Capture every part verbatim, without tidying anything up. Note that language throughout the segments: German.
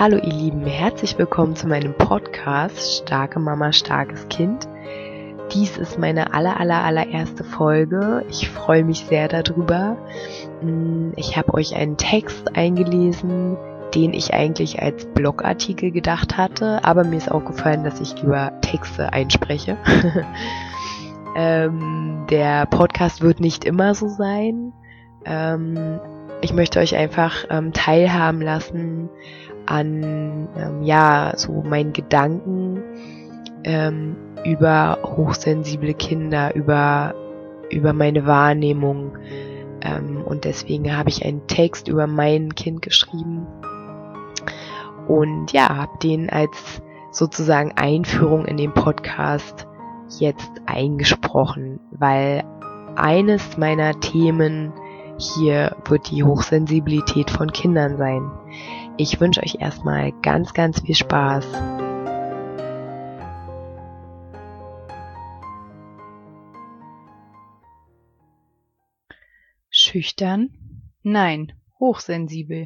Hallo ihr Lieben, herzlich willkommen zu meinem Podcast Starke Mama, starkes Kind. Dies ist meine aller, aller, allererste Folge. Ich freue mich sehr darüber. Ich habe euch einen Text eingelesen, den ich eigentlich als Blogartikel gedacht hatte, aber mir ist aufgefallen, dass ich lieber Texte einspreche. ähm, der Podcast wird nicht immer so sein. Ähm, ich möchte euch einfach ähm, teilhaben lassen an ähm, ja so meinen Gedanken ähm, über hochsensible Kinder, über über meine Wahrnehmung, ähm, und deswegen habe ich einen Text über mein Kind geschrieben und ja, habe den als sozusagen Einführung in den Podcast jetzt eingesprochen, weil eines meiner Themen hier wird die Hochsensibilität von Kindern sein. Ich wünsche euch erstmal ganz, ganz viel Spaß. Schüchtern? Nein, hochsensibel.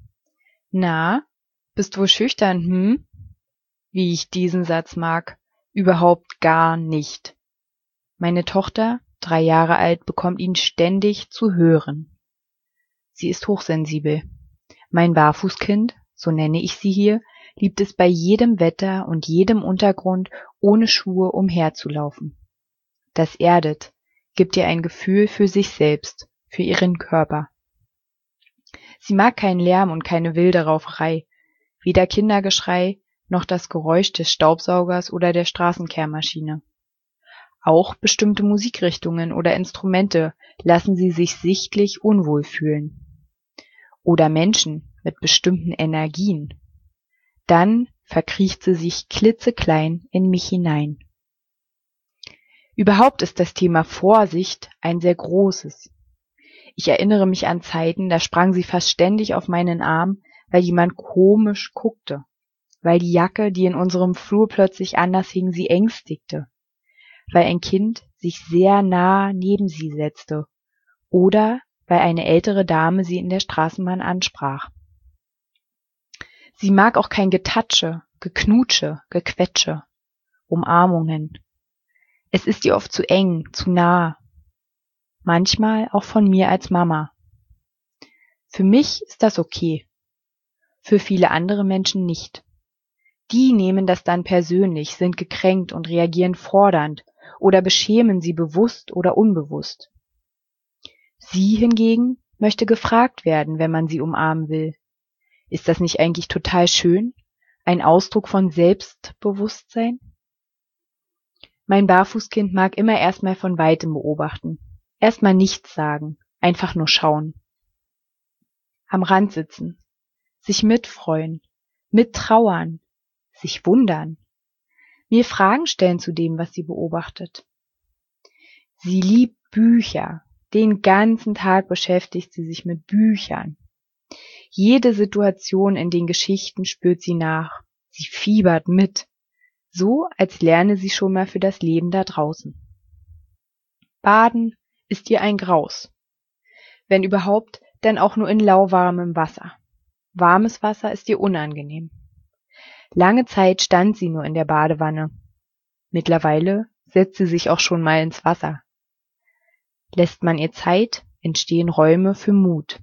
Na, bist wohl schüchtern, hm? Wie ich diesen Satz mag, überhaupt gar nicht. Meine Tochter, drei Jahre alt, bekommt ihn ständig zu hören. Sie ist hochsensibel. Mein Barfußkind, so nenne ich sie hier, liebt es bei jedem Wetter und jedem Untergrund ohne Schuhe umherzulaufen. Das erdet, gibt ihr ein Gefühl für sich selbst, für ihren Körper. Sie mag keinen Lärm und keine wilde Rauferei, weder Kindergeschrei noch das Geräusch des Staubsaugers oder der Straßenkehrmaschine. Auch bestimmte Musikrichtungen oder Instrumente lassen sie sich sichtlich unwohl fühlen. Oder Menschen mit bestimmten Energien. Dann verkriecht sie sich klitzeklein in mich hinein. Überhaupt ist das Thema Vorsicht ein sehr großes. Ich erinnere mich an Zeiten, da sprang sie fast ständig auf meinen Arm, weil jemand komisch guckte, weil die Jacke, die in unserem Flur plötzlich anders hing, sie ängstigte, weil ein Kind sich sehr nah neben sie setzte oder weil eine ältere Dame sie in der Straßenbahn ansprach. Sie mag auch kein Getatsche, Geknutsche, Gequetsche, Umarmungen. Es ist ihr oft zu eng, zu nah. Manchmal auch von mir als Mama. Für mich ist das okay. Für viele andere Menschen nicht. Die nehmen das dann persönlich, sind gekränkt und reagieren fordernd oder beschämen sie bewusst oder unbewusst. Sie hingegen möchte gefragt werden, wenn man sie umarmen will. Ist das nicht eigentlich total schön? Ein Ausdruck von Selbstbewusstsein? Mein Barfußkind mag immer erstmal von weitem beobachten. Erstmal nichts sagen, einfach nur schauen. Am Rand sitzen, sich mitfreuen, mittrauern, sich wundern, mir Fragen stellen zu dem, was sie beobachtet. Sie liebt Bücher. Den ganzen Tag beschäftigt sie sich mit Büchern. Jede Situation in den Geschichten spürt sie nach. Sie fiebert mit. So, als lerne sie schon mal für das Leben da draußen. Baden ist ihr ein Graus. Wenn überhaupt, dann auch nur in lauwarmem Wasser. Warmes Wasser ist ihr unangenehm. Lange Zeit stand sie nur in der Badewanne. Mittlerweile setzt sie sich auch schon mal ins Wasser. Lässt man ihr Zeit, entstehen Räume für Mut.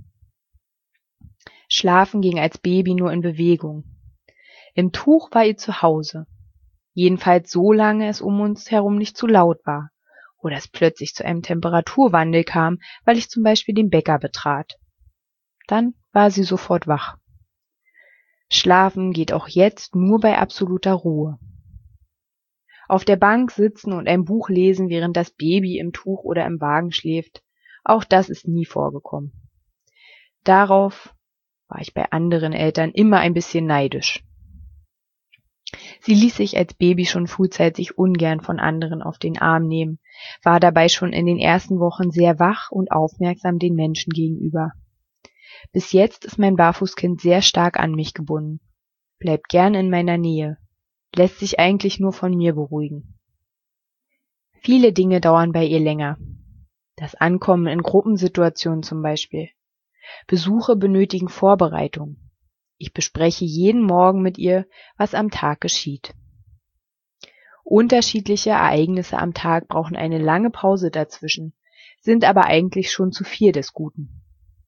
Schlafen ging als Baby nur in Bewegung. Im Tuch war ihr zu Hause. Jedenfalls so lange es um uns herum nicht zu laut war oder es plötzlich zu einem Temperaturwandel kam, weil ich zum Beispiel den Bäcker betrat. Dann war sie sofort wach. Schlafen geht auch jetzt nur bei absoluter Ruhe. Auf der Bank sitzen und ein Buch lesen, während das Baby im Tuch oder im Wagen schläft, auch das ist nie vorgekommen. Darauf war ich bei anderen Eltern immer ein bisschen neidisch. Sie ließ sich als Baby schon frühzeitig ungern von anderen auf den Arm nehmen, war dabei schon in den ersten Wochen sehr wach und aufmerksam den Menschen gegenüber. Bis jetzt ist mein Barfußkind sehr stark an mich gebunden, bleibt gern in meiner Nähe, lässt sich eigentlich nur von mir beruhigen. Viele Dinge dauern bei ihr länger. Das Ankommen in Gruppensituationen zum Beispiel. Besuche benötigen Vorbereitung. Ich bespreche jeden Morgen mit ihr, was am Tag geschieht. Unterschiedliche Ereignisse am Tag brauchen eine lange Pause dazwischen, sind aber eigentlich schon zu viel des Guten.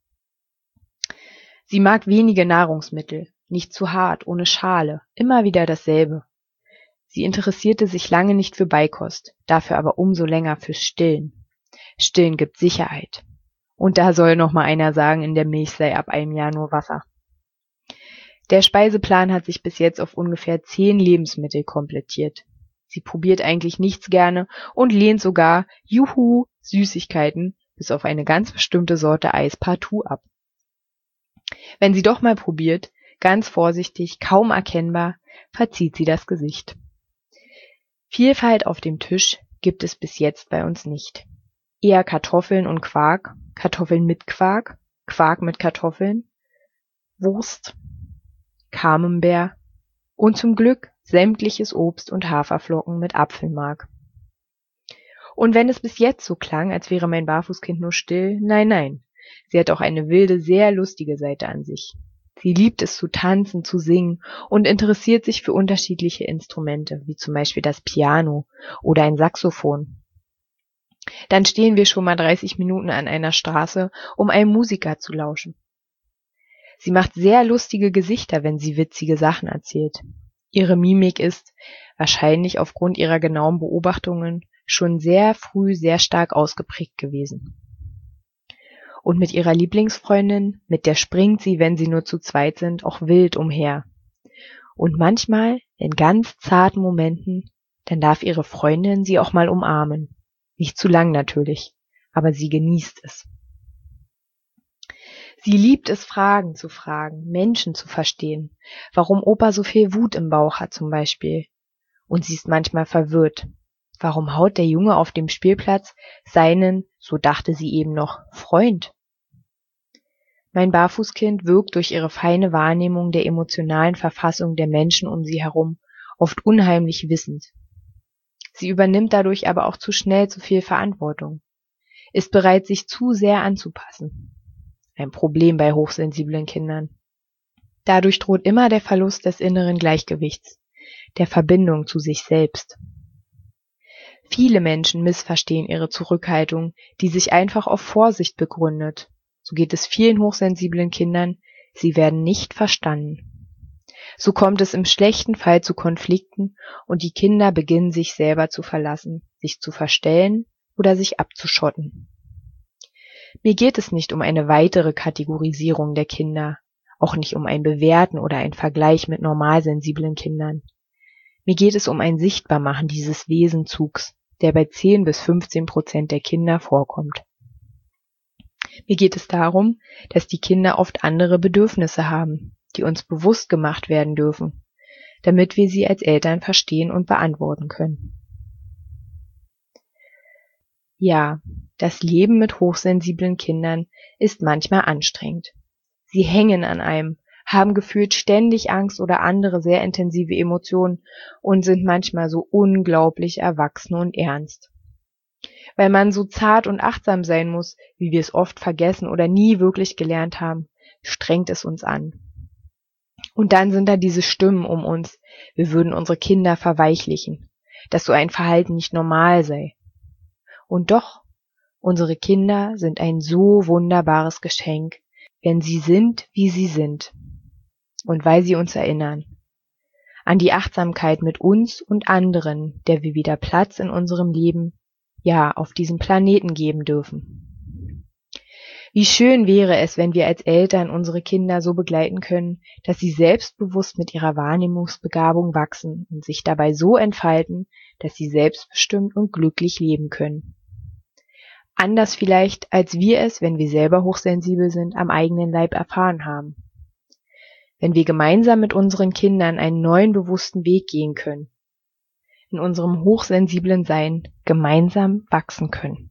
Sie mag wenige Nahrungsmittel, nicht zu hart, ohne Schale, immer wieder dasselbe. Sie interessierte sich lange nicht für Beikost, dafür aber umso länger fürs Stillen. Stillen gibt Sicherheit. Und da soll noch mal einer sagen, in der Milch sei ab einem Jahr nur Wasser. Der Speiseplan hat sich bis jetzt auf ungefähr zehn Lebensmittel komplettiert. Sie probiert eigentlich nichts gerne und lehnt sogar, juhu, Süßigkeiten, bis auf eine ganz bestimmte Sorte Eis partout ab. Wenn sie doch mal probiert, ganz vorsichtig, kaum erkennbar, verzieht sie das Gesicht. Vielfalt auf dem Tisch gibt es bis jetzt bei uns nicht. Eher Kartoffeln und Quark, Kartoffeln mit Quark, Quark mit Kartoffeln, Wurst, Camembert und zum Glück sämtliches Obst und Haferflocken mit Apfelmark. Und wenn es bis jetzt so klang, als wäre mein Barfußkind nur still, nein, nein, sie hat auch eine wilde, sehr lustige Seite an sich. Sie liebt es zu tanzen, zu singen und interessiert sich für unterschiedliche Instrumente, wie zum Beispiel das Piano oder ein Saxophon. Dann stehen wir schon mal dreißig Minuten an einer Straße, um einem Musiker zu lauschen. Sie macht sehr lustige Gesichter, wenn sie witzige Sachen erzählt. Ihre Mimik ist, wahrscheinlich aufgrund ihrer genauen Beobachtungen, schon sehr früh sehr stark ausgeprägt gewesen. Und mit ihrer Lieblingsfreundin, mit der springt sie, wenn sie nur zu zweit sind, auch wild umher. Und manchmal, in ganz zarten Momenten, dann darf ihre Freundin sie auch mal umarmen. Nicht zu lang natürlich, aber sie genießt es. Sie liebt es, Fragen zu fragen, Menschen zu verstehen, warum Opa so viel Wut im Bauch hat zum Beispiel. Und sie ist manchmal verwirrt. Warum haut der Junge auf dem Spielplatz seinen, so dachte sie eben noch, Freund? Mein Barfußkind wirkt durch ihre feine Wahrnehmung der emotionalen Verfassung der Menschen um sie herum oft unheimlich wissend. Sie übernimmt dadurch aber auch zu schnell zu viel Verantwortung, ist bereit, sich zu sehr anzupassen. Ein Problem bei hochsensiblen Kindern. Dadurch droht immer der Verlust des inneren Gleichgewichts, der Verbindung zu sich selbst. Viele Menschen missverstehen ihre Zurückhaltung, die sich einfach auf Vorsicht begründet. So geht es vielen hochsensiblen Kindern, sie werden nicht verstanden. So kommt es im schlechten Fall zu Konflikten und die Kinder beginnen sich selber zu verlassen, sich zu verstellen oder sich abzuschotten. Mir geht es nicht um eine weitere Kategorisierung der Kinder, auch nicht um ein Bewerten oder ein Vergleich mit normalsensiblen Kindern. Mir geht es um ein Sichtbarmachen dieses Wesenzugs, der bei zehn bis fünfzehn Prozent der Kinder vorkommt. Mir geht es darum, dass die Kinder oft andere Bedürfnisse haben, die uns bewusst gemacht werden dürfen, damit wir sie als Eltern verstehen und beantworten können. Ja, das Leben mit hochsensiblen Kindern ist manchmal anstrengend. Sie hängen an einem, haben gefühlt ständig Angst oder andere sehr intensive Emotionen und sind manchmal so unglaublich erwachsen und ernst. Weil man so zart und achtsam sein muss, wie wir es oft vergessen oder nie wirklich gelernt haben, strengt es uns an. Und dann sind da diese Stimmen um uns, wir würden unsere Kinder verweichlichen, dass so ein Verhalten nicht normal sei. Und doch, unsere Kinder sind ein so wunderbares Geschenk, wenn sie sind, wie sie sind. Und weil sie uns erinnern an die Achtsamkeit mit uns und anderen, der wir wieder Platz in unserem Leben, ja, auf diesem Planeten geben dürfen. Wie schön wäre es, wenn wir als Eltern unsere Kinder so begleiten können, dass sie selbstbewusst mit ihrer Wahrnehmungsbegabung wachsen und sich dabei so entfalten, dass sie selbstbestimmt und glücklich leben können. Anders vielleicht, als wir es, wenn wir selber hochsensibel sind, am eigenen Leib erfahren haben. Wenn wir gemeinsam mit unseren Kindern einen neuen bewussten Weg gehen können, in unserem hochsensiblen Sein gemeinsam wachsen können.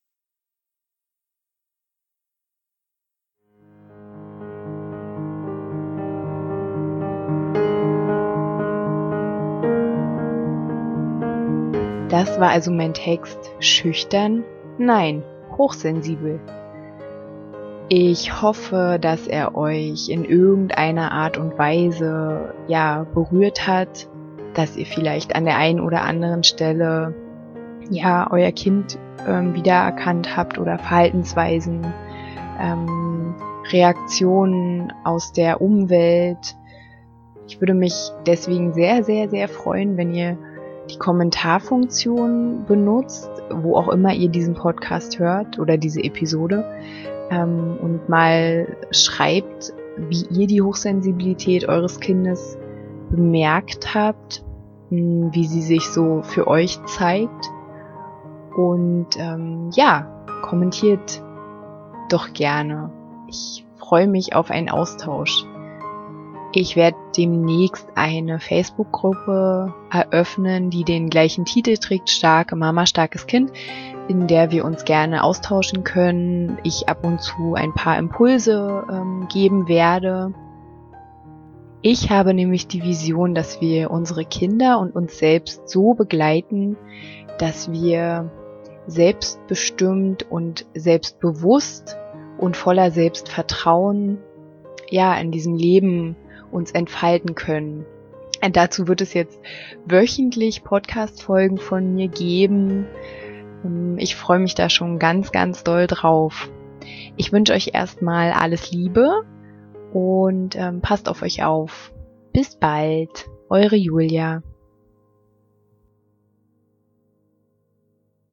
Das war also mein Text. Schüchtern? Nein, hochsensibel. Ich hoffe, dass er euch in irgendeiner Art und Weise, ja, berührt hat, dass ihr vielleicht an der einen oder anderen Stelle, ja, euer Kind ähm, wiedererkannt habt oder Verhaltensweisen, ähm, Reaktionen aus der Umwelt. Ich würde mich deswegen sehr, sehr, sehr freuen, wenn ihr die Kommentarfunktion benutzt, wo auch immer ihr diesen Podcast hört oder diese Episode, ähm, und mal schreibt, wie ihr die Hochsensibilität eures Kindes bemerkt habt, mh, wie sie sich so für euch zeigt. Und ähm, ja, kommentiert doch gerne. Ich freue mich auf einen Austausch. Ich werde demnächst eine Facebook-Gruppe eröffnen, die den gleichen Titel trägt, Starke Mama, starkes Kind, in der wir uns gerne austauschen können. Ich ab und zu ein paar Impulse ähm, geben werde. Ich habe nämlich die Vision, dass wir unsere Kinder und uns selbst so begleiten, dass wir selbstbestimmt und selbstbewusst und voller Selbstvertrauen, ja, in diesem Leben uns entfalten können. Und dazu wird es jetzt wöchentlich Podcast-Folgen von mir geben. Ich freue mich da schon ganz, ganz doll drauf. Ich wünsche euch erstmal alles Liebe und ähm, passt auf euch auf. Bis bald, eure Julia.